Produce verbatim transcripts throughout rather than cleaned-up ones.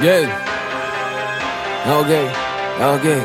Yeah. Okay. Okay.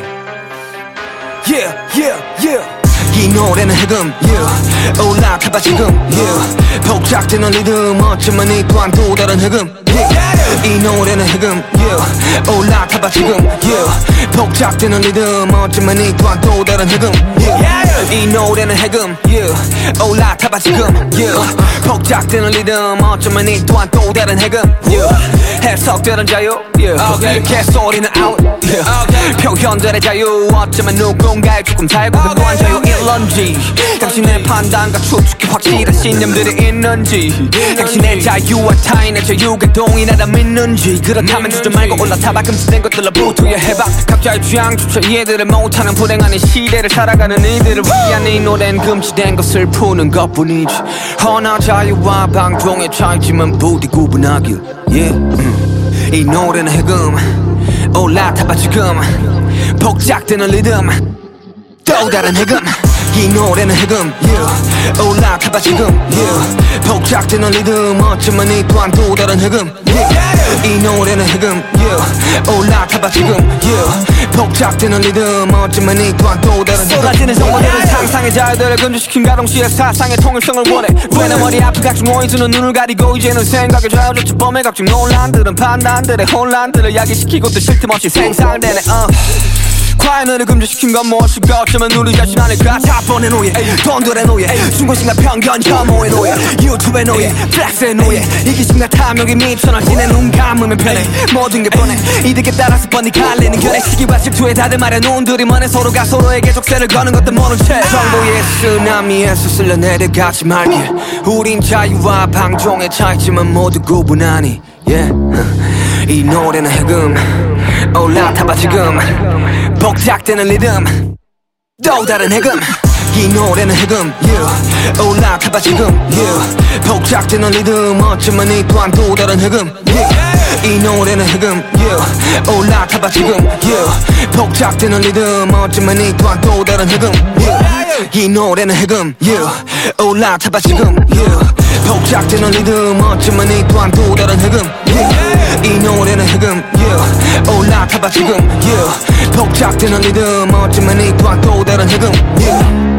Yeah, yeah, yeah. 이 노래는 해금, yeah. 올라타봐 지금, yeah. 복작되는 리듬, 어쩌면 이 또한 또 다른 해금, yeah. 이 노래는 해금, yeah. 올라타봐 지금, yeah. 복작되는 리듬, 어쩌면 이 또한 또 다른 해금, yeah. 이 노래는 해금, yeah. 올라타봐 지금, yeah. 복작되는 리듬, 어쩌면 이 또한 또 다른 해금, yeah. 해석되는 자유, yeah. Okay. 개소리는 out, yeah. Okay. 표현들의 자유, 어쩌면 누군가의 조금 살고 그 또한 자유일런지, 당신의 판단과 추측이 확실한 신념들이 있는지, 당신의 자유와 타인의 자유가 동일하다 믿는지, 그렇다면 주저 말고 올라타봐. 금지된 것들로부터 해봐. 각자의 취향조차 이해들을 못하는 불행한 이 시대를 살아가는 이들을 위한 이 노래는 금지된 것을 푸는 것뿐이지. 허나 자유와 방종의 차이지만 부디 구분하길, yeah. 음. 이 노래는 해금, 올라타봐 지금. 복작되는 리듬, 또 다른 해금. 이 노래는 해금, yeah. 올라타봐 지금, yeah. 복작되는 리듬, 어쩌면 이 또한 또 다른 해금, yeah. 이 노래는 해금, yeah. 올라타봐 지금, yeah. 복작되는 리듬, 어쩌면 이 또한 또 다른 해금. 쏟아지는 정보들은 상상의 자유들을 금지시킨 가동시의 사상의 통일성을 원해. 왜 내 머리 앞에 각종 오이즈는 눈을 가리고 이제는 생각에 좌우조차 범해. 각종 논란들은 판단들의 혼란들을 야기시키고 또 쉴 틈 없이 생산되네. uh. 과연을 금지시킨 건 무엇일까? 어쩌면 우리 자신 아닐까? 자본의 노예, 돈들의 노예, 중고심과 편견 혐오의 노예, 유튜브의 노예, 플렉스의 노예, 이기심과 탐욕이 미쳐나지네. 눈 감으면 편해, 모든 게 뻔해. 이득에 따라서 뻔히 갈리는 결의 시기와 질투에 다들 말해. 눈들이 먼해 서로가 서로에게 족쇄를 거는 것도 모른 채 정보의 쓰나미에서 쓸려내려가지 말게. 우린 자유와 방종의 차이지만 모두 구분하니, yeah. 이 노래는 해금, 올라타봐 지금. 복작되는 리듬, 또 다른 해금. 이 노래는 해금, yeah. 올라타봐 지금, yeah. 복작되는 리듬, 어쩌면 이 또한 또 다른 해금, yeah. 이 노래는 해금, yeah. 올라타봐 지금, yeah. 복작되는 리듬, 어쩌면 이 또한 또 다른 해금, yeah. 이 노래는 해금, yeah. 올라타봐 지금, yeah. 복작되는 리듬, 어쩌면 이 또한 또 다른 해금, yeah. 이 노래는 해금, yeah. 올라타봐 지금, yeah. 복작되는 리듬, 어쩌면 이 또한 또 다른 해금, yeah.